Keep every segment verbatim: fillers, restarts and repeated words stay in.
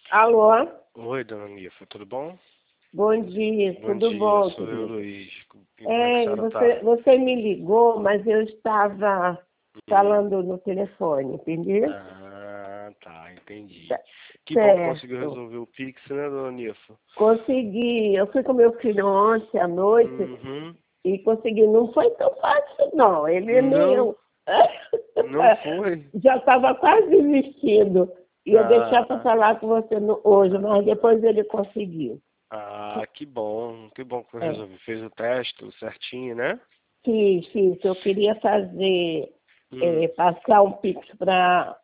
Alô? Oi, dona Nifa, tudo bom? Bom dia, Bom tudo dia, bom, sou eu, querido? Luiz. Como é que a É, senhora você, tá? você me ligou, mas eu estava Hum. falando no telefone, entendeu? Ah, tá, entendi. Tá Que bom que conseguiu certo. resolver o Pix, né, dona Nifa? Consegui. Eu fui com meu filho ontem à noite Uhum. e consegui. Não foi tão fácil, não. Ele Não, nem... não foi? Já estava quase vestido. Ia deixar para Ah, falar com você no- hoje, mas depois ele conseguiu. ah, que bom, que bom que eu É. resolvi. Fez o teste, tudo certinho, né? Fiz, fiz. Eu queria fazer, é, Hum. passar um Pix para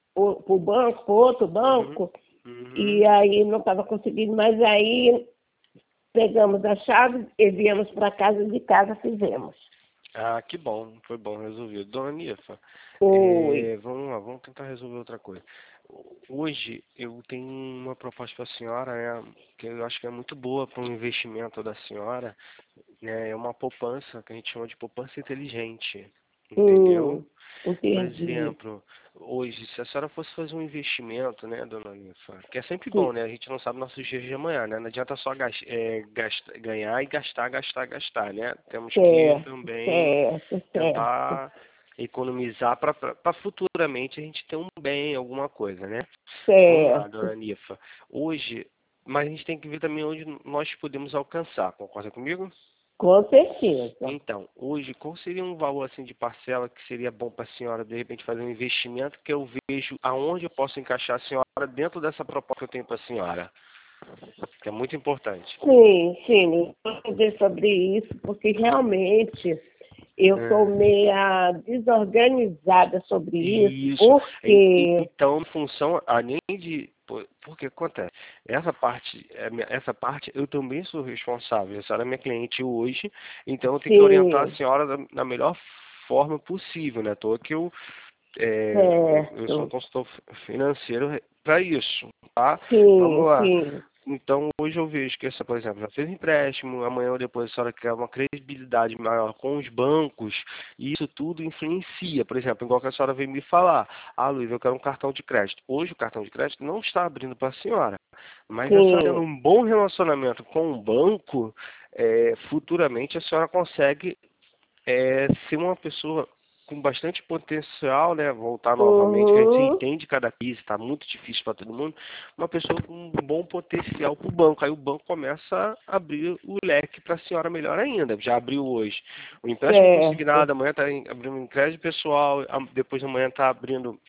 o banco, para outro Uhum. banco, e Uhum. aí não estava conseguindo, mas aí pegamos a chave e viemos para casa, de casa fizemos. Ah, que bom, foi bom resolvido. Dona Nifa, Oi. é, vamos lá, vamos tentar resolver outra coisa. Hoje eu tenho uma proposta para a senhora, né, que eu acho que é muito boa para um investimento da senhora, né, é uma poupança que a gente chama de poupança inteligente, entendeu? Hum, Por entendi. exemplo, hoje, se a senhora fosse fazer um investimento, né, dona Nifa, que é sempre bom, Sim, né? A gente não sabe nossos dias de amanhã, né? Não adianta só gas, é, gast- ganhar e gastar, gastar, gastar, né? Temos que certo, também certo, certo, tentar economizar para futuramente a gente ter um bem, alguma coisa, né? Vamos lá, certo. dona Nifa. Hoje, mas a gente tem que ver também onde nós podemos alcançar, concorda comigo? Com certeza. Então, hoje, qual seria um valor assim de parcela que seria bom para a senhora, de repente, fazer um investimento que eu vejo aonde eu posso encaixar a senhora dentro dessa proposta que eu tenho para a senhora, que é muito importante. Sim, sim, eu vou dizer sobre isso, porque realmente eu estou É. meia desorganizada sobre isso, Isso. En- en- porque Então, em função, além de. por- Porque acontece, essa parte, é minha- essa parte eu também sou responsável. A senhora é minha cliente hoje, então eu tenho que orientar a sim, senhora da, da melhor forma possível, né? À toa que eu, é, eu, eu sou um certo, consultor financeiro para isso, tá? Vamos sim, lá. sim, Então, hoje eu vejo que essa, por exemplo, já fez empréstimo, amanhã ou depois a senhora quer uma credibilidade maior com os bancos, e isso tudo influencia. Por exemplo, igual que a senhora veio me falar, ah, Luiz, eu quero um cartão de crédito. Hoje o cartão de crédito não está abrindo para a senhora, mas a senhora tendo sim, um bom relacionamento com o banco, é, futuramente a senhora consegue é, ser uma pessoa com bastante potencial, né? Voltar novamente, que a gente uhum, entende cada crise, está muito difícil para todo mundo. Uma pessoa com um bom potencial para o banco. Aí o banco começa a abrir o leque para a senhora melhor ainda. Já abriu hoje o empréstimo certo, consignado, amanhã está abrindo um crédito pessoal, depois amanhã está abrindo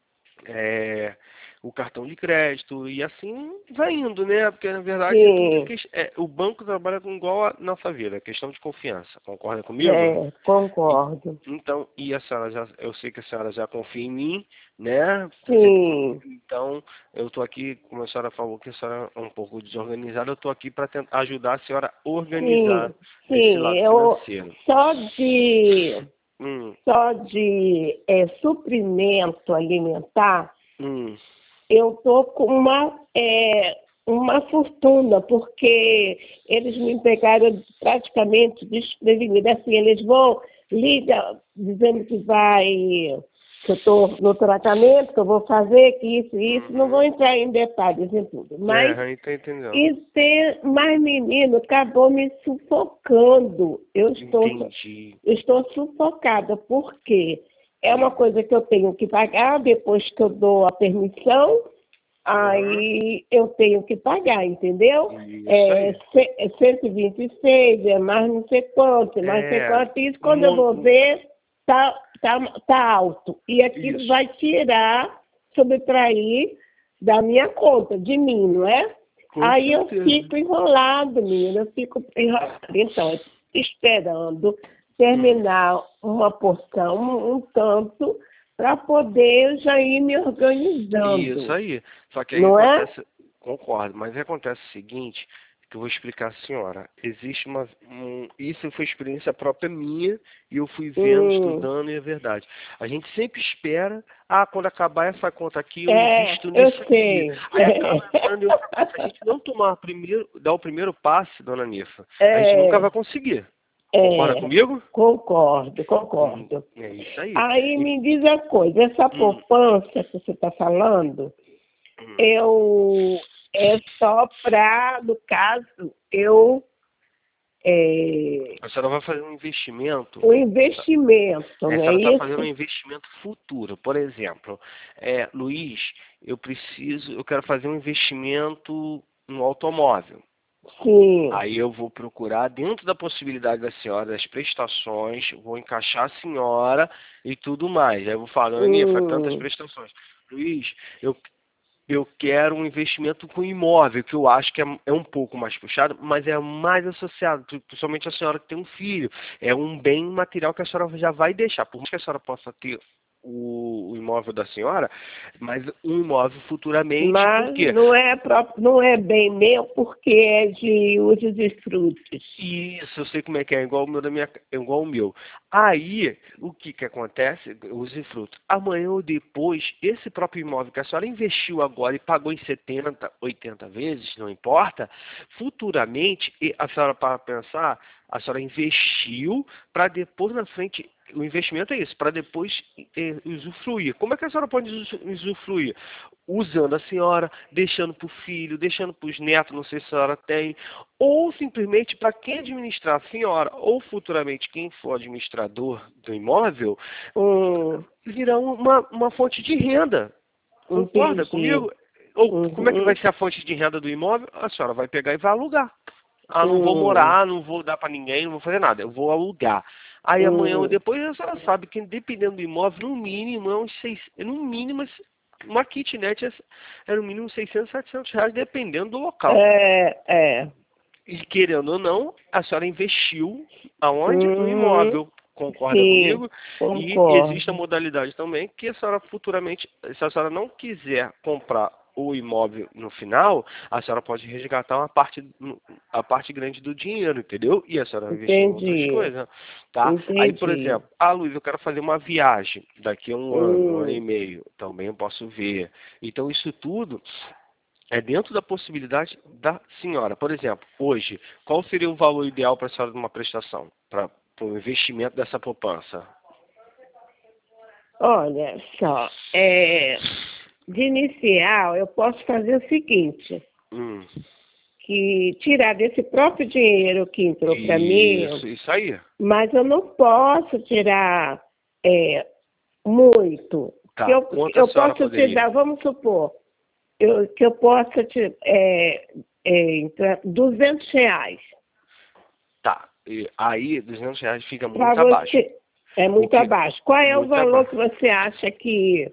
é, o cartão de crédito e assim vai indo, né? Porque na verdade tudo sim, que é, o banco trabalha com igual a nossa vida, questão de confiança. Concorda comigo? certo, E- concordo, então, e a senhora já, eu sei que a senhora já confia em mim, né? Tá sempre sim, comigo. Então, eu estou aqui, como a senhora falou que a senhora é um pouco desorganizada, eu estou aqui para tentar ajudar a senhora a organizar sim, esse sim, lado eu financeiro. só de, Hum, só de é, suprimento alimentar, hum, eu tô com uma, é, uma fortuna, porque eles me pegaram praticamente desprevenida. Assim, eles vão, liga dizendo que vai, que eu estou no tratamento, que eu vou fazer, que isso e isso, não vou uhum. entrar em detalhes em tudo. É, Mas aí tá entendendo. e ter mais menino acabou me sufocando. Eu estou, Entendi. eu estou sufocada, porque é uma Hum, coisa que eu tenho que pagar depois que eu dou a permissão, uhum. aí eu tenho que pagar, entendeu? Isso É, aí. ce- é cento e vinte e seis, é mais não sei quanto, é mais não sei É, quanto, isso quando eu vou mon- ver, tá, tá, tá alto. E aquilo isso. vai tirar, subtrair da minha conta, de mim, não é? Com Aí eu certeza. fico enrolado, menina, eu fico enrolada. Então, eu tô esperando Hum. terminar uma porção, um, um tanto, para poder já ir me Isso organizando, aí. Só que aí não é? acontece, concordo, mas aí acontece o seguinte, que eu vou explicar à senhora. Existe uma, um, isso foi experiência própria minha e eu fui vendo, Hum, estudando e é verdade. A gente sempre espera, ah, quando acabar essa conta aqui, eu é, invisto eu nisso aqui. sei. Aí acaba entrando em outra coisa. Se a gente não tomar primeiro, dar o primeiro passe, dona Nifa, a gente nunca vai É, conseguir. Concorda é, comigo? concordo, Hum, concordo. é isso aí. Aí E- me diz a coisa, essa hum, poupança que você está falando, eu é só para, no caso, eu é, A senhora vai fazer um investimento. o investimento, A não é senhora está fazendo um isso? investimento futuro. Por exemplo, é, Luiz, eu preciso, eu quero fazer um investimento no automóvel. Sim. Aí eu vou procurar, dentro da possibilidade da senhora, das prestações, vou encaixar a senhora e tudo mais. Aí eu vou falar, Aninha, faz tantas Hum, prestações. Luiz, eu eu quero um investimento com imóvel, que eu acho que é, é um pouco mais puxado, mas é mais associado, pri- principalmente a senhora que tem um filho. É um bem material que a senhora já vai deixar. Por mais que a senhora possa ter o, o imóvel da senhora, mas um imóvel futuramente, por mas quê? não é próprio, não é bem meu porque é de usos e frutos. Isso, eu sei como é que é, igual o meu da minha, é igual o meu. Aí, o que que acontece? Usufruto. Amanhã ou depois, esse próprio imóvel que a senhora investiu agora e pagou em setenta, oitenta vezes, não importa, futuramente, e a senhora para pensar, a senhora investiu para depois na frente, o investimento é isso, para depois eh, usufruir. Como é que a senhora pode usu- usufruir? Usando a senhora, deixando para o filho, deixando para os netos, não sei se a senhora tem, ou simplesmente para quem administrar a senhora, ou futuramente quem for administrador do imóvel, Hum, virar uma, uma fonte de renda. Concorda entendi. comigo? Ou como é que vai Uhum, ser a fonte de renda do imóvel? A senhora vai pegar e vai alugar. Ah, não vou hum, morar, não vou dar para ninguém, não vou fazer nada, eu vou alugar. Aí amanhã ou hum, depois a senhora sabe que dependendo do imóvel, no mínimo, é uns seis, no mínimo, uma kitnet é, é no mínimo seiscentos, setecentos reais, dependendo do local. é, é. E querendo ou não, a senhora investiu aonde? No Uhum, imóvel. Concorda sim, comigo? E existe a concordo. modalidade também que a senhora futuramente, se a senhora não quiser comprar o imóvel no final, a senhora pode resgatar uma parte, a parte grande do dinheiro, entendeu? E a senhora vai investir em outras Entendi, coisas, tá? Aí, por entendi. exemplo, ah, Luiz, eu quero fazer uma viagem daqui a um ano, um ano e Hum, meio, também eu posso ver. Então, isso tudo é dentro da possibilidade da senhora. Por exemplo, hoje, qual seria o valor ideal para a senhora de uma prestação, para o investimento dessa poupança? olha só, é, de inicial eu posso fazer o seguinte, Hum, que tirar desse próprio dinheiro que entrou para mim, isso, isso aí. mas eu não posso tirar é, muito. Que Tá, eu, quanto a eu senhora posso te poderia? dar, vamos supor, eu, que eu possa te é, é, entrar duzentos reais Tá, e aí duzentos reais fica para muito abaixo. você. É O muito que? abaixo. Qual é o Muito valor abaixo. que você acha que.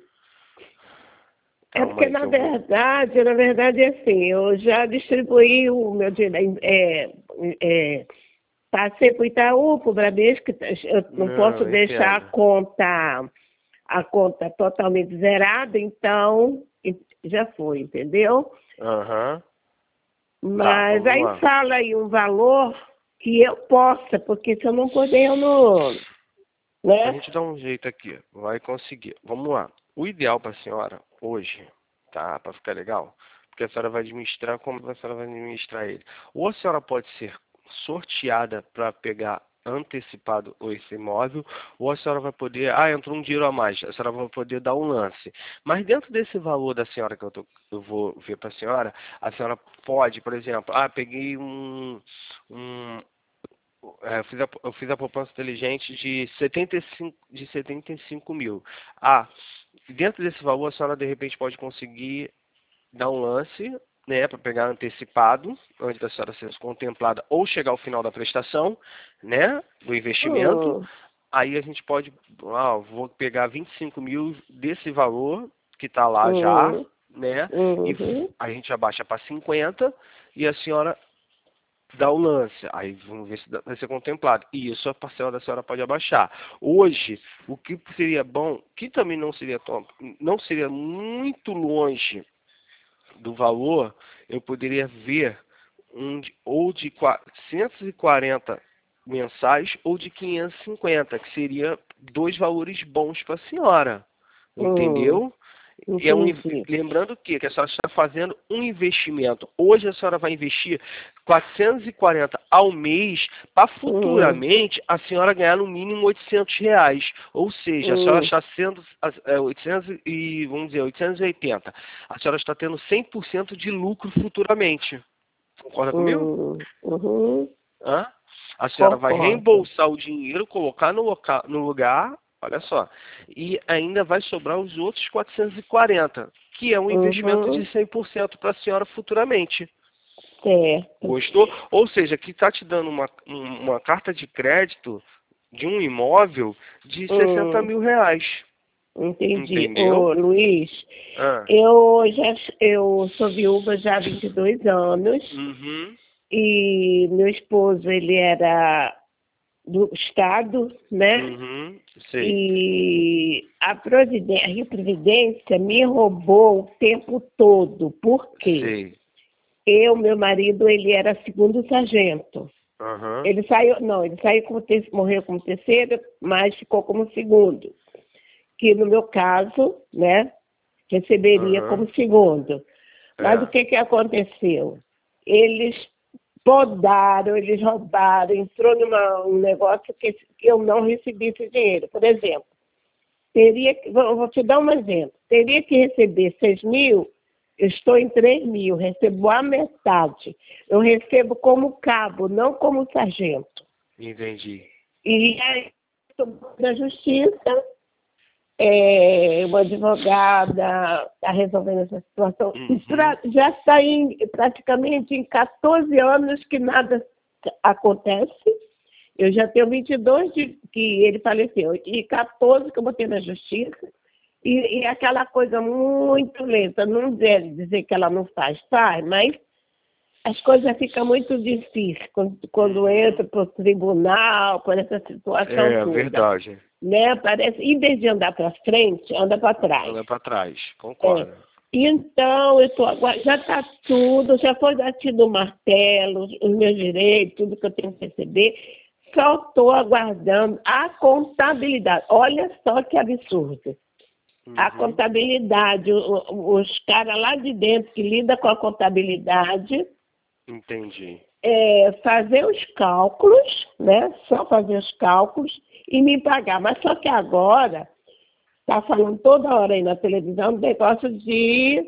É Calma porque, aí que na eu vou. verdade, na verdade é assim, eu já distribuí o meu dinheiro, é, é, passei para o Itaú, para o Bradesco, eu não posso Não, deixar a entendo. conta, a conta totalmente zerada, então já foi, entendeu? Aham. Tá, Mas vamos aí lá. fala aí um valor que eu possa, porque se eu não puder, eu não, A né? gente dá um jeito aqui, vai conseguir. Vamos lá. O ideal para a senhora hoje, tá? Para ficar legal, porque a senhora vai administrar como a senhora vai administrar ele. Ou a senhora pode ser sorteada para pegar antecipado esse imóvel, ou a senhora vai poder, ah, entrou um dinheiro a mais, a senhora vai poder dar um lance. Mas dentro desse valor da senhora que eu, tô, eu vou ver para a senhora, a senhora pode, por exemplo, ah, peguei um, um é, eu, fiz a, eu fiz a poupança inteligente de setenta e cinco, de setenta e cinco mil. Ah, dentro desse valor a senhora de repente pode conseguir dar um lance, né, para pegar antecipado, antes da senhora ser contemplada, ou chegar ao final da prestação, né, do investimento. Hum, Aí a gente pode, ah, vou pegar vinte e cinco mil desse valor que está lá já, hum, né, e uhum, a gente abaixa para cinquenta e a senhora dá o lance. Aí vamos ver se dá- vai ser contemplado. E isso a parcela da senhora pode abaixar. Hoje, o que seria bom, que também não seria tão, não seria muito longe do valor, eu poderia ver um de, ou de quatrocentos e quarenta mensais ou de quinhentos e cinquenta, que seria dois valores bons para a senhora. hum, Entendeu? É um, Entendi. lembrando que, que a senhora está fazendo um investimento. Hoje a senhora vai investir quatrocentos e quarenta ao mês para Hum, futuramente a senhora ganhar no mínimo oitocentos reais. Ou seja, a senhora hum, está sendo é, oitocentos e, vamos dizer, oitocentos e oitenta. A senhora está tendo cem por cento de lucro futuramente. Concorda comigo? hum, uhum, Hã? A senhora vai concordo. reembolsar o dinheiro, colocar no, loca- no lugar, olha só, e ainda vai sobrar os outros quatrocentos e quarenta, que é um investimento de Uhum, cem por cento para a senhora futuramente. certo. Gostou? Ou seja, que está te dando uma, um- uma carta de crédito de um imóvel de sessenta Hum, mil reais. entendi. Entendeu? Ô, Luiz, Ah, eu já eu sou viúva já há vinte e dois anos uhum, e meu esposo, ele era do Estado, né? uhum, sei, E a Providência, a Rio Previdência me roubou o tempo todo. Por quê? sei. Eu, meu marido, ele era segundo sargento. Aham, Ele saiu, não, ele saiu como ter, morreu como terceiro, mas ficou como segundo. Que no meu caso, né, receberia aham, como segundo. Mas o é. que, que aconteceu? Eles podaram, eles roubaram, entrou numa um negócio que, que eu não recebi esse dinheiro. Por exemplo, teria que, vou, vou te dar um exemplo, teria que receber seis mil, eu estou em três mil, recebo a metade. Eu recebo como cabo, não como sargento. Entendi. E aí, estou na justiça, é, uma advogada está resolvendo essa situação. E Uhum. pra, já está em, praticamente em quatorze anos que nada acontece. Eu já tenho vinte e dois de que ele faleceu e quatorze que eu botei na justiça. E, e aquela coisa muito lenta, não dizer, dizer que ela não faz, faz, mas as coisas ficam muito difíceis quando, quando entra Uhum. para o tribunal, por essa situação É toda. verdade. Né? Parece, em vez de andar para frente, anda para trás. Anda para trás, É. concordo. Então, eu tô, agora, já está tudo, já foi batido o martelo, os meus direitos, tudo que eu tenho que receber. Só estou aguardando a contabilidade. Olha só que absurdo. A Uhum. contabilidade, o- o- os caras lá de dentro que lidam com a contabilidade, Entendi. é, fazer os cálculos, né? Só fazer os cálculos e me pagar. Mas só que agora está falando toda hora aí na televisão do negócio de.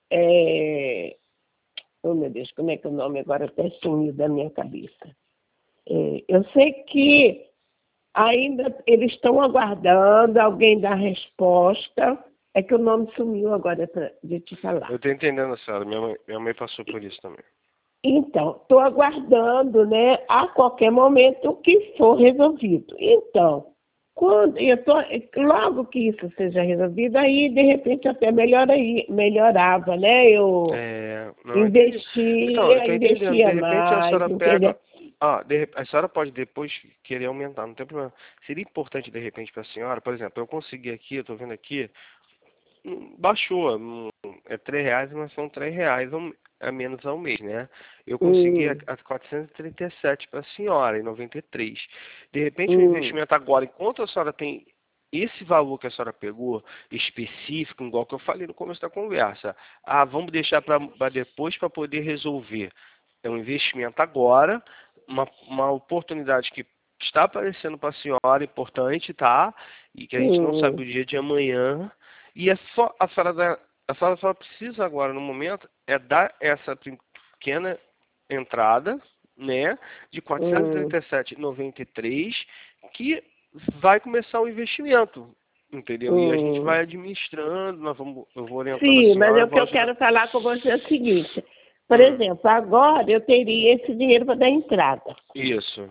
É, oh, meu Deus, como é que é o nome agora até sumiu da minha cabeça? É, eu sei que ainda eles estão aguardando alguém dar resposta. É que o nome sumiu agora pra, de te falar. Eu tô entendendo a senhora. Minha mãe, minha mãe passou por isso também. Então, estou aguardando, né, a qualquer momento o que for resolvido. Então, quando eu tô, logo que isso seja resolvido, aí de repente até melhora, melhorava, né? Eu É, não, eu entendi. Então, eu investia, tô entendendo. De investia repente a mais, senhora entendeu? pega. Ah, de, rep- a senhora pode depois querer aumentar, não tem problema. Seria importante, de repente, para a senhora, por exemplo, eu consegui aqui, eu tô vendo aqui, hum, baixou, hum, é três reais, mas são três reais ao- a menos ao mês, né? Eu consegui a, Hum, a quatrocentos e trinta e sete para a senhora, em noventa e três. De repente, o hum, investimento agora, enquanto a senhora tem esse valor que a senhora pegou, específico, igual que eu falei no começo da conversa, ah, vamos deixar para depois para poder resolver. É um investimento agora, uma, uma oportunidade que está aparecendo para a senhora, importante, tá? E que a gente não sabe hum, o dia de amanhã. E é só a senhora, da- a senhora só precisa agora, no momento, é dar essa pequena entrada, né, de quatrocentos e hum. trinta e sete vírgula noventa e três, que vai começar o investimento, entendeu? E a gente Hum. vai administrando, nós vamos, eu vou orientando a Sim, mas senhora, o que vou eu ajudar. quero falar com você é o seguinte. Por Hum, exemplo, agora eu teria esse dinheiro para dar entrada. isso.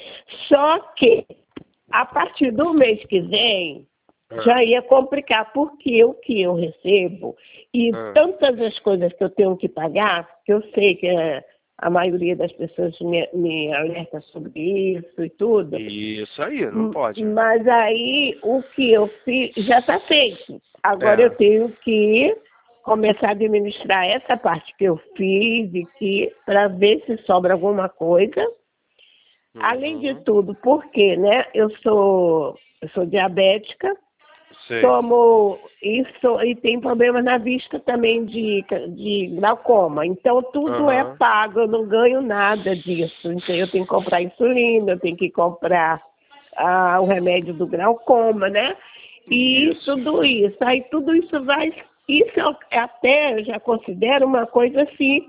Só que a partir do mês que vem Ah, já ia complicar, porque o que eu recebo e ah. tantas as coisas que eu tenho que pagar, que eu sei que eh, a maioria das pessoas me, me alerta sobre isso e tudo, Isso aí, não m- pode. mas aí o que eu fiz já está feito. Agora eu É. tenho que começar a administrar essa parte que eu fiz e que para ver se sobra alguma coisa. Além de Uhum. tudo, porque, né, eu sou, eu sou diabética Sei. tomo isso e tem problemas na vista também de, de glaucoma. Então, tudo é Aham. pago, eu não ganho nada disso. Então, eu tenho que comprar insulina, eu tenho que comprar ah, o remédio do glaucoma, né? E Isso. tudo isso. Aí, tudo isso vai... Isso eu até eu já considero uma coisa assim,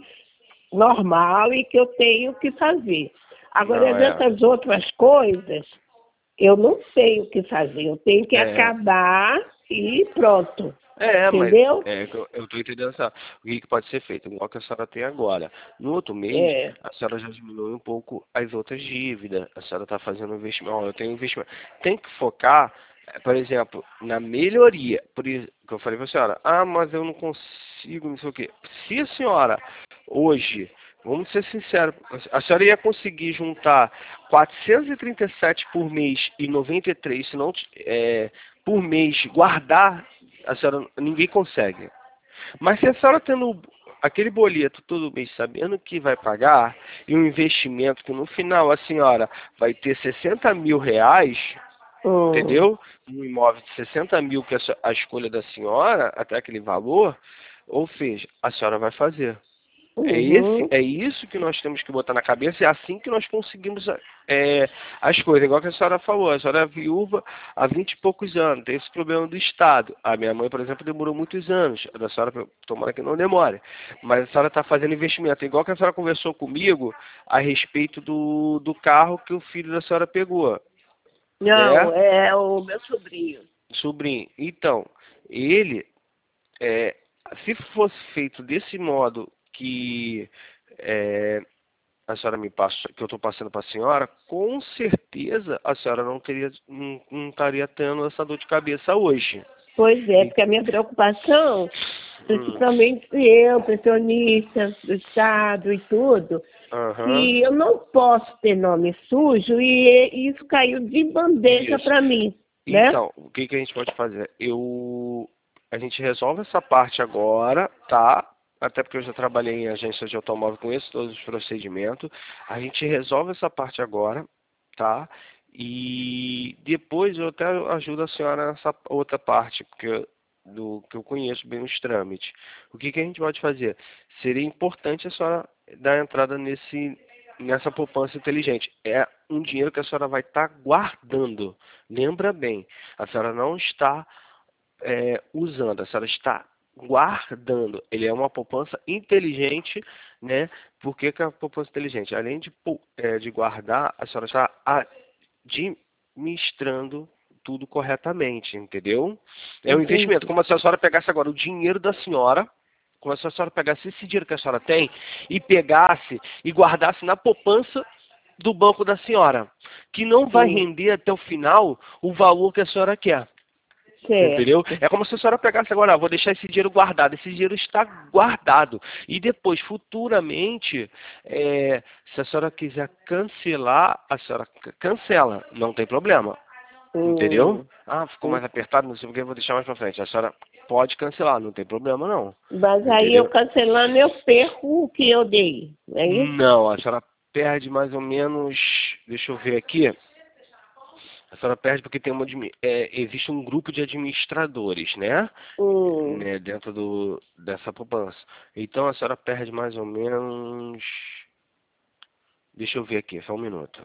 normal e que eu tenho que fazer. Agora, Não, é. dessas outras coisas, eu não sei o que fazer. Eu tenho que É, acabar e pronto. é, mas Entendeu? é, que eu, eu tô entendendo essa, o que, que pode ser feito, igual que a senhora tem agora. No outro mês, É. a senhora já diminui um pouco as outras dívidas. A senhora está fazendo investimento. Ó, eu tenho investimento. Tem que focar, eh, por exemplo, na melhoria. Por isso que eu falei para a senhora, ah, mas eu não consigo, não sei o quê. Se a senhora, hoje, vamos ser sinceros, a senhora ia conseguir juntar quatrocentos e trinta e sete por mês e noventa e três, se não, é, por mês, guardar, a senhora, ninguém consegue. Mas se a senhora tendo aquele boleto todo mês, sabendo que vai pagar, e um investimento que no final a senhora vai ter sessenta mil reais, Hum. entendeu? Um imóvel de sessenta mil, que é a escolha da senhora, até aquele valor, ou seja, a senhora vai fazer. É, esse, Uhum. é isso que nós temos que botar na cabeça, é assim que nós conseguimos é, as coisas. Igual que a senhora falou, a senhora é viúva há vinte e poucos anos, tem esse problema do Estado. A minha mãe, por exemplo, demorou muitos anos. A da senhora, tomara que não demore. Mas a senhora está fazendo investimento. Igual que a senhora conversou comigo a respeito do, do carro que o filho da senhora pegou. Não, Né? é o meu sobrinho. Sobrinho. Então, ele, é, se fosse feito desse modo que... É, a senhora me passa, que eu estou passando para a senhora, com certeza a senhora não teria, não, não estaria tendo essa dor de cabeça hoje. Pois é, E- porque a minha preocupação, hum, principalmente eu, pensionista do Estado e tudo, aham, que eu não posso ter nome sujo e isso caiu de bandeja isso. para mim, né? Então, o que, que a gente pode fazer? Eu, a gente resolve essa parte agora, tá? Até porque eu já trabalhei em agência de automóvel com esses todos os procedimentos. A gente resolve essa parte agora, tá? E depois eu até ajudo a senhora nessa outra parte, porque eu- do que eu conheço bem os trâmites. O que, que a gente pode fazer? Seria importante a senhora dar entrada nesse, nessa poupança inteligente. É um dinheiro que a senhora vai estar guardando. Lembra bem, a senhora não está é, usando, a senhora está guardando. Ele é uma poupança inteligente, né? Por que, que é uma poupança inteligente? Além de, pou- é, de guardar, a senhora está administrando tudo corretamente, entendeu? É um investimento. Entendi. Como se a senhora pegasse agora o dinheiro da senhora, como se a senhora pegasse esse dinheiro que a senhora tem e pegasse e guardasse na poupança do banco da senhora, que não vai Hum, render até o final o valor que a senhora quer. Entendeu? certo. É como se a senhora pegasse agora, ah, vou deixar esse dinheiro guardado. Esse dinheiro está guardado. E depois, futuramente, é, se a senhora quiser cancelar, a senhora c- cancela. Não tem problema. Entendeu? Hum, Ah, ficou hum. mais apertado, não sei o que, vou deixar mais pra frente. A senhora pode cancelar, não tem problema não. Mas aí eu Entendeu? cancelando eu perco o que eu dei, é isso? Não, a senhora perde mais ou menos. Deixa eu ver aqui. A senhora perde porque tem uma, admi- é, existe um grupo de administradores, né? Hum. Né, dentro do, dessa poupança. Então a senhora perde mais ou menos. Deixa eu ver aqui, só um minuto.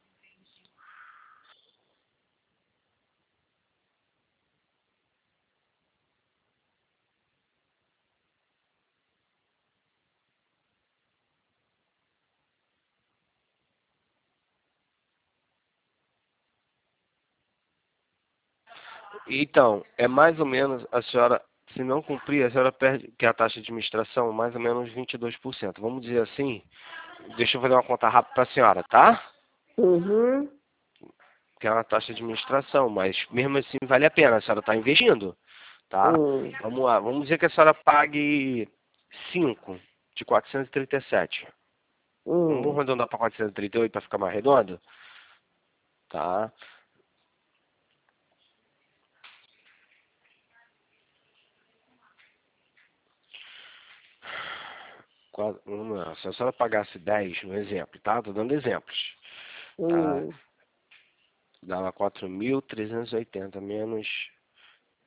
Então, é mais ou menos a senhora, se não cumprir, a senhora perde, que é a taxa de administração, mais ou menos vinte e dois por cento. Vamos dizer assim, deixa eu fazer uma conta rápida para a senhora, tá? Uhum. Que é uma taxa de administração, mas mesmo assim vale a pena, a senhora está investindo, tá? Hum. Vamos lá, vamos dizer que a senhora pague cinco de quatrocentos e trinta e sete. Vamos Hum. arredondar para quatrocentos e trinta e oito para ficar mais redondo? Tá? Qua- Vamos lá. Se a senhora pagasse dez no exemplo, tá? Tô dando exemplos. Tá? Hum. Dava quatro mil trezentos e oitenta menos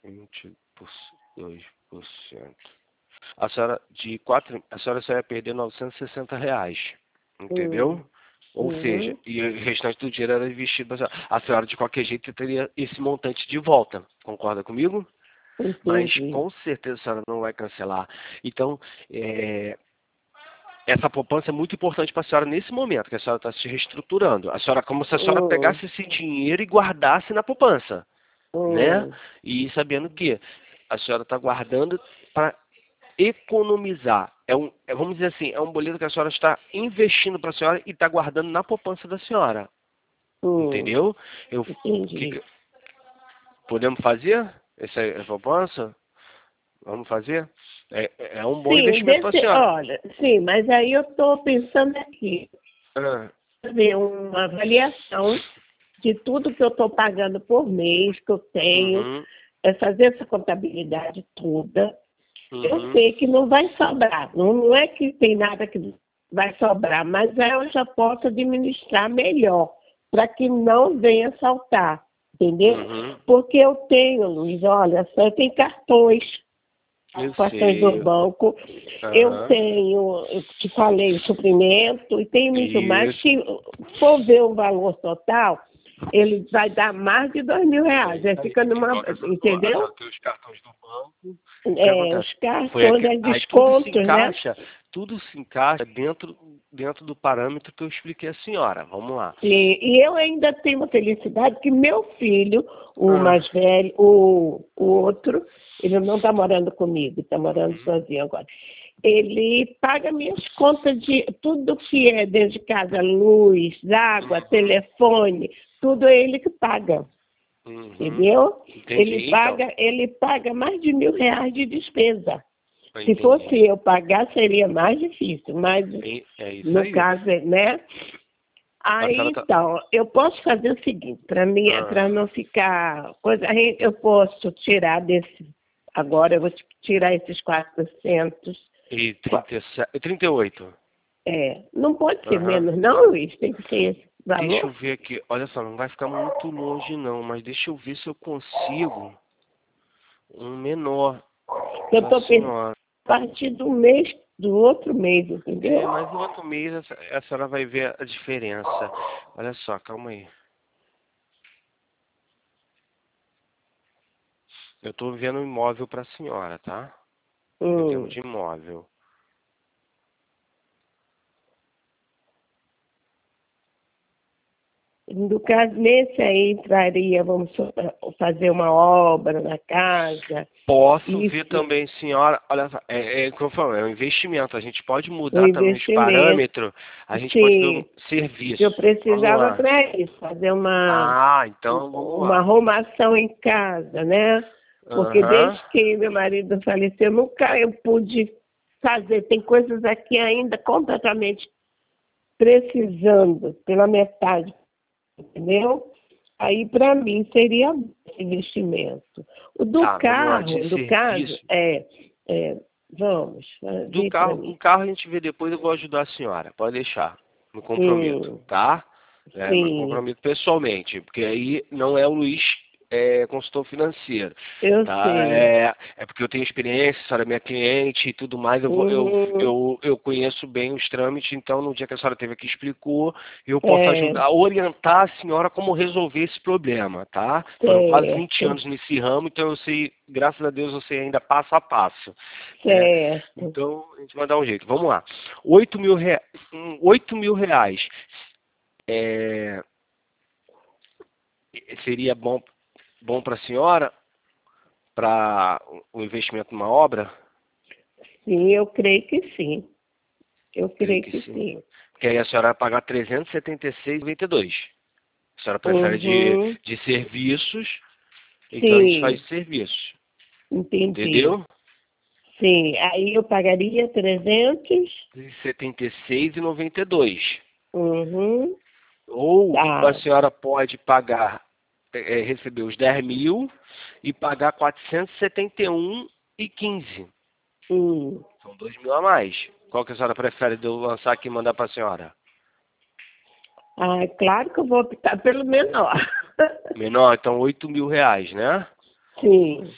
vinte e dois por cento. A senhora, de quatro, a senhora só ia perder novecentos e sessenta reais. Entendeu? Hum. Ou Uhum. seja, e o restante do dinheiro era investido pra senhora. A senhora, de qualquer jeito, teria esse montante de volta. Concorda comigo? Mas Entendi. com certeza a senhora não vai cancelar. Então, é, essa poupança é muito importante para a senhora nesse momento, que a senhora está se reestruturando. A senhora, como se a senhora Hum. pegasse esse dinheiro e guardasse na poupança, né? Hum. E sabendo que a senhora está guardando para economizar. É um, é, vamos dizer assim, é um boleto que a senhora está investindo para a senhora e está guardando na poupança da senhora. Hum. Entendeu? Eu, que, Entendi. que- podemos fazer essa, essa poupança? Vamos fazer? É, é um bom Sim, investimento para a desse, senhora. olha, sim, mas aí eu estou pensando aqui, Ah, fazer uma avaliação de tudo que eu estou pagando por mês, que eu tenho, uhum, é fazer essa contabilidade toda. Eu uhum, sei que não vai sobrar, não, não é que tem nada que vai sobrar, mas aí eu já posso administrar melhor, para que não venha saltar, entendeu? uhum. Porque eu tenho, Luiz, olha, só eu tenho cartões, Eu participações do sei. banco, eu Aham. tenho, eu te falei, suprimento, e tem muito mais. Isso. Se for ver o valor total, ele vai dar mais de dois mil É reais. isso Aí aí. fica Porque numa, igual que a senhora falou, a entendeu? senhora tem os cartões do banco. O que É, acontece? os Foi cartões, aqui, os aí tudo se descontos, né? encaixa, tudo se encaixa dentro, dentro do parâmetro que eu expliquei à senhora. Vamos lá. E, e eu ainda tenho uma felicidade que meu filho, o Ah, mais velho, o, o outro, ele não está morando comigo, está morando uhum, sozinho agora. Ele paga minhas contas de tudo que é dentro de casa, luz, água, uhum, telefone, tudo é ele que paga, uhum. entendeu? Ele Entendi, então. paga, ele paga mais de mil reais de despesa. Se fosse Entendi. eu pagar, seria mais difícil, mas E- É isso no aí. caso, né? A Aí, senhora tá. então, eu posso fazer o seguinte, para mim, para Ah, não ficar coisa, aí eu posso tirar desse, agora eu vou te- tirar esses quatrocentos. e Qua- trinta e sete, trinta e oito. É, não pode ser Aham. menos, não, Luiz, tem que ser esse Deixa eu valor. ver aqui. Olha só, não vai ficar muito longe não, mas deixa eu ver se eu consigo um menor Eu para a estou pensando senhora. a partir do mês, do outro mês, entendeu? É, mas no outro mês a a senhora vai ver a diferença. Olha só, calma aí. Eu estou vendo um imóvel para a senhora, tá? Em termos Hum. de imóvel. No caso, nesse aí entraria, vamos supor, fazer uma obra na casa, Posso ver isso, também, senhora. Olha só, é, é, como eu falo, é um investimento. A gente pode o mudar também os investimento. parâmetros. A gente pode ver um Sim, eu serviço. Vamos precisava lá. para isso, fazer uma, Ah, então vamos uma lá. arrumação em casa, né? Porque Aham. desde que meu marido faleceu, nunca eu pude fazer. Tem coisas aqui ainda completamente precisando, pela metade, entendeu? Aí, para mim, seria investimento. O do Tá, vamos lá. De carro, do caso, serviço. é, é vamos, Do vê para carro, mim. o carro a gente vê depois, eu vou ajudar a senhora. Pode deixar. Me comprometo, Hum, tá? É, me sim, comprometo pessoalmente, porque aí não é o Luiz é, consultor financeiro, eu tá? sei. É, é porque eu tenho experiência, a senhora é minha cliente e tudo mais, eu, vou, eu, Uhum, eu, eu conheço bem os trâmites, então no dia que a senhora teve aqui explicou, eu posso é, ajudar, orientar a senhora como resolver esse problema, tá? Foram quase vinte certo, anos nesse ramo, então eu sei, graças a Deus, eu sei ainda passo a passo, né? certo. Então, a gente vai dar um jeito. Vamos lá. Oito mil, rea... hum, oito mil reais é... seria bom, bom para a senhora, para o investimento numa obra? Sim, eu creio que sim. Eu Creio creio que que sim. sim. Porque aí a senhora vai pagar trezentos e setenta e seis reais e noventa e dois centavos. A senhora prefere de, Uhum, de serviços, então a gente faz sim, serviços. entendi. Entendeu? Sim, aí eu pagaria trezentos. setenta e seis reais e noventa e dois centavos. Uhum, Ou a tá. senhora pode pagar, é, receber os dez mil e pagar quatrocentos e setenta e um e quinze. Hum. São dois mil a mais. Qual que a senhora prefere de eu lançar aqui e mandar para a senhora? Ah, é claro que eu vou optar pelo menor. Menor, então oito mil reais, né? Sim.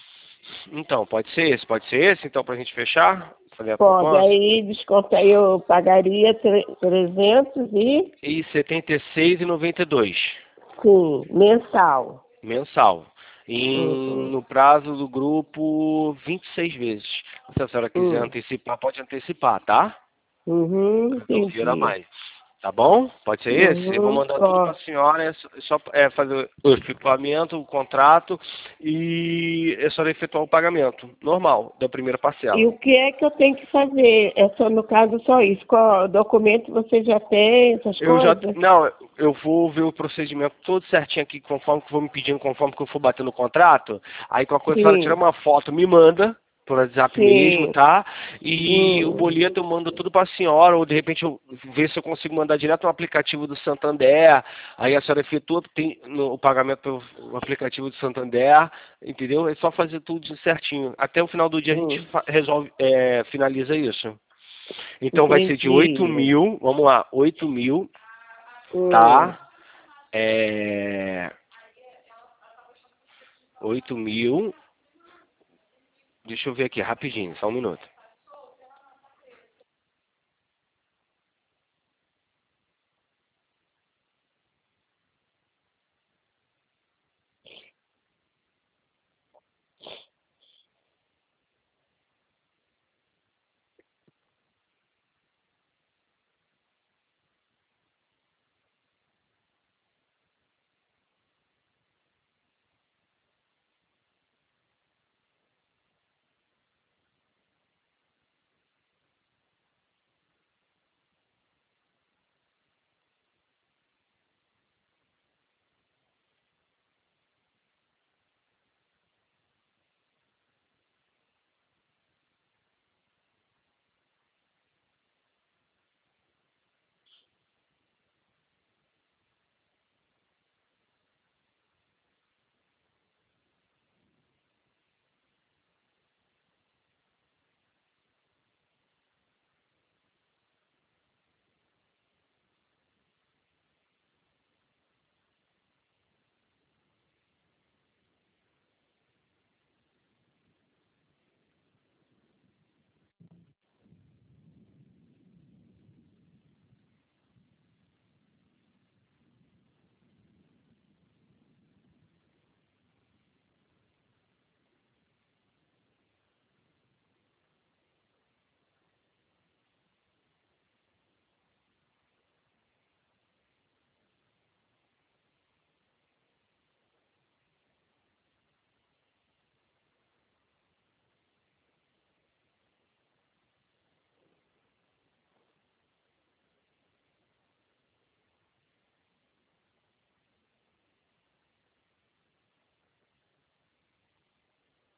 Então, pode ser esse, pode ser esse, então, pra gente fechar? Fazer a Pode, poupança? aí desconta, aí eu pagaria tre- trezentos e, E setenta e seis reais e noventa e dois sim, mensal. mensal. Em, Uhum. no prazo do grupo, vinte e seis vezes. Se a senhora quiser Uhum. antecipar, pode antecipar, tá? Uhum, Não vira entendi. mais. Tá bom? Pode ser esse? Eu vou Uhum, mandar tudo para a ó. senhora, é só, é só é, fazer o equipamento, o contrato e é só efetuar o pagamento normal da primeira E parcela. o que é que eu tenho que fazer? É só, no caso, só isso. Qual documento você já tem, essas Eu já, coisas? não, eu vou ver o procedimento todo certinho aqui, conforme que eu vou me pedindo, conforme que eu for batendo o contrato. Aí qualquer coisa, a senhora tira Sim, uma foto, me manda, por WhatsApp mesmo, sim. tá? E o Hum, boleto eu mando tudo para a senhora, ou de repente eu ver se eu consigo mandar direto no aplicativo do Santander. Aí a senhora efetua tem, no, o pagamento pelo aplicativo do Santander, entendeu? É só fazer tudo certinho. Até o final do dia a gente hum, fa- resolve, é, finaliza isso. Então vai ser de oito entendi. mil, vamos lá, oito mil, Hum, tá? É, oito mil, deixa eu ver aqui rapidinho, só um minuto.